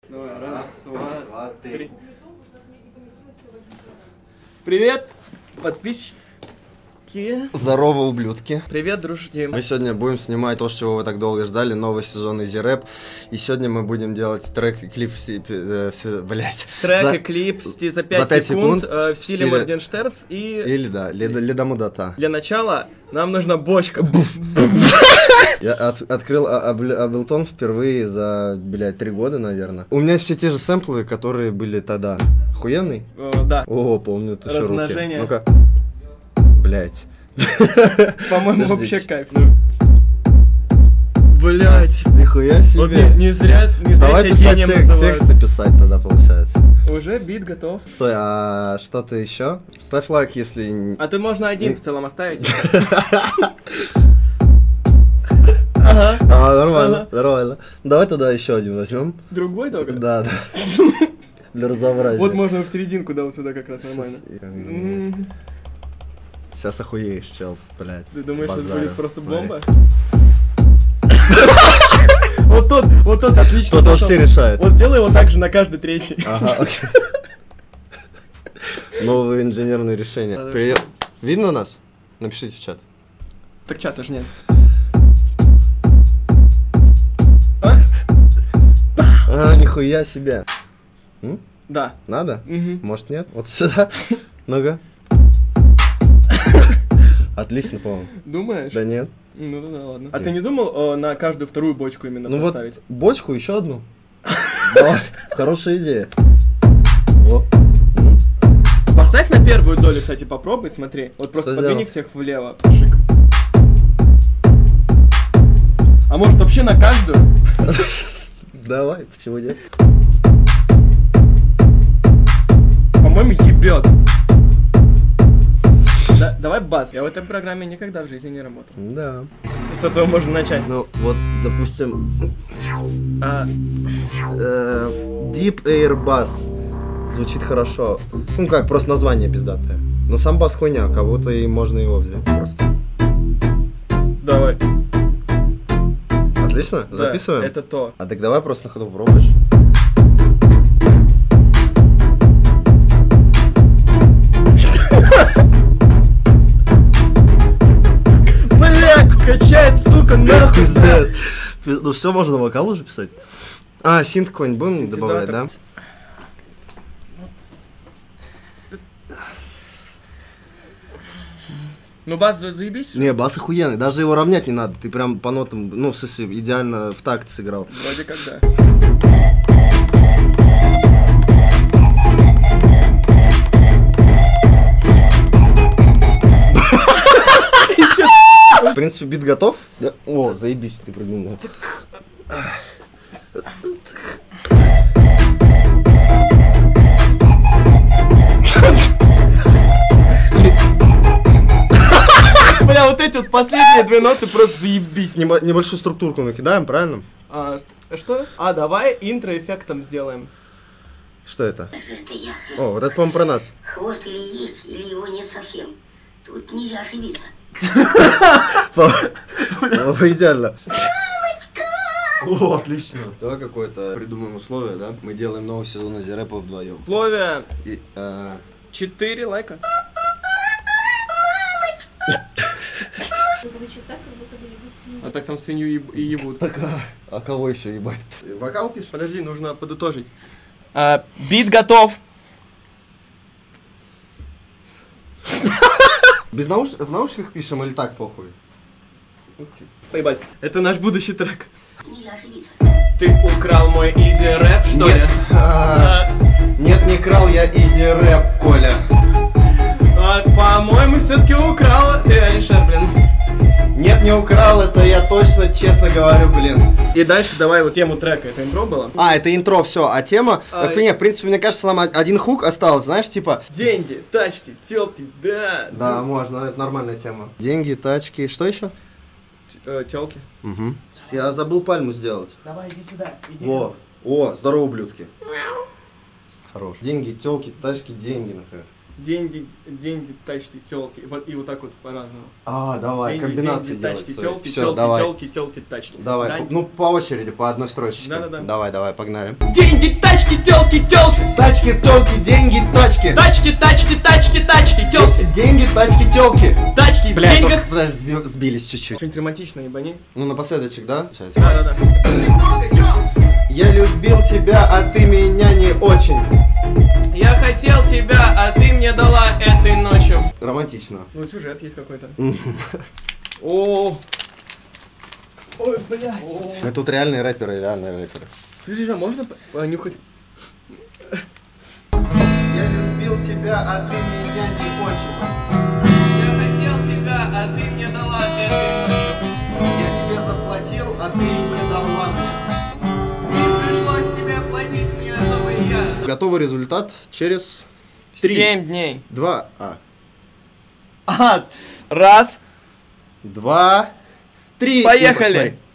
Давай, раз, два, три. Привет, подписчики. Здорово, ублюдки. Привет, дружки. Мы сегодня будем снимать то, чего вы так долго ждали, новый сезон Easy Rap. И сегодня мы будем делать трек и клип, блять. Трек и клип за 5 секунд в стиле Моргенштерн и... Или да, Ледомудата. Для начала нам нужна бочка. Я открыл Ableton впервые за, 3 года, наверное. У меня все те же сэмплы, которые были тогда. Охуенный? Да. О, помню, это руки. Размножение. Ну-ка. Блять. По-моему, вообще кайф. Блять. Нихуя себе. Вот не зря Давай писать тексты писать тогда, получается. Уже бит готов. Стой, а что-то еще? Ставь лайк, если... А ты можно один в целом оставить. Ага. Нормально, нормально. Давай тогда еще один возьмем. Другой только? Да. Для разнообразия. Вот можно в серединку, да, вот сюда как раз нормально. Сейчас охуеешь, чел, блядь. Ты думаешь, это будет просто бомба? Вот тот отлично. Тот вообще решает. Вот сделай его так же на каждый третий. Ага, окей. Новые инженерные решения. Привет. Видно нас? Напишите в чат. Так чата же нет. Нихуя себе. Да. Надо? Может нет? Вот сюда. Ну-ка. Отлично, по-моему. Думаешь? Да нет. Ну да, ладно. А ты не думал на каждую вторую бочку именно поставить? Вот бочку, еще одну. Давай, хорошая идея. Поставь на первую долю, кстати, попробуй, смотри. Вот просто подвини всех влево. Шик. А может вообще на каждую? Давай, почему нет? По-моему, ебет. Да, давай бас. Я в этой программе никогда в жизни не работал. Да. С этого можно начать. Ну, вот, допустим... Deep Air Bass. Звучит хорошо. Ну как, просто название пиздатое. Но сам бас хуйня, кого-то и можно его взять. Просто. Давай. Отлично? Да, записываем? Это то. А так давай просто на ходу попробуешь. Блять, качает, сука, нахуй. Пиздец. Ну все, можно вокал уже писать. Синт какой-нибудь будем добавлять, да? Ну бас заебись? Не, бас охуенный, даже его равнять не надо. Ты прям по нотам, ну в смысле, идеально в такт сыграл. Вроде как да. В принципе, бит готов? Да? О, заебись, ты придумал. Бля, вот эти вот последние две ноты просто заебись. Небольшую структурку накидаем, правильно? Что? Давай интро-эффектом сделаем. Что это? Это я. О, вот это, по-моему, про нас. Хвост или есть, или его нет совсем. Тут нельзя ошибиться. Идеально. О, отлично. Давай какое-то придумаем условие, да? Мы делаем новый сезон Easy Rap вдвоем. Условие 4 лайка. Звучит так, как будто бы ебут свинью. А так там свинью и ебут. Так, а кого еще ебать? Вокал пишешь? Подожди, нужно подытожить. Бит готов. В наушниках пишем или так похуй? Поебать. Это наш будущий трек. Нельзя ошибиться. Ты украл мой Easy Rap, что ли? Нет, не крал я Easy Rap, Коля. По-моему, все-таки украл ты, Алишер, блин. Нет, не украл, это я точно, честно говорю, блин. И дальше давай вот тему трека. Это интро было? Это интро, все, а тема... в принципе, мне кажется, нам один хук осталось, знаешь, типа... Деньги, тачки, телки, да. Да, можно, это нормальная тема. Деньги, тачки, что еще? Телки. Угу. Я забыл пальму сделать. Давай, иди сюда. О, здорово, ублюдки. Хорош. Деньги, телки, тачки, деньги, например. Деньги, тачки, тёлки. И вот так вот по-разному. Давай, Деньги, комбинации деньги, делать. тачки, свои. тёлки, Всё, тёлки, давай. тёлки, тачки. Давай, Да? ну по очереди, по одной строчечке. Да-да-да. Давай, погнали. Деньги, тачки, тёлки. Тачки, тёлки, деньги, тачки. Тачки, тёлки. Деньги, тачки, тёлки. Тачки, в Бля, деньгах. подожди, сбились чуть-чуть. Что-нибудь романтичное, ебани. Ну, напоследочек, да? Сейчас. Да. Я любил тебя, а ты меня не очень. Я хотел тебя, а ты мне дала этой ночью. Романтично. Ну, сюжет есть какой-то. О. Ой, блядь. Тут реальные рэперы. Слышишь, а можно понюхать? Я любил тебя, а ты меня не очень. Я хотел тебя, а ты мне дала этой ночью. Я тебе заплатил, а ты не дала мне. И пришлось тебе платить мне, чтобы я... Готовый результат через 3, 7 дней. 2, Раз. 2, 3. Поехали.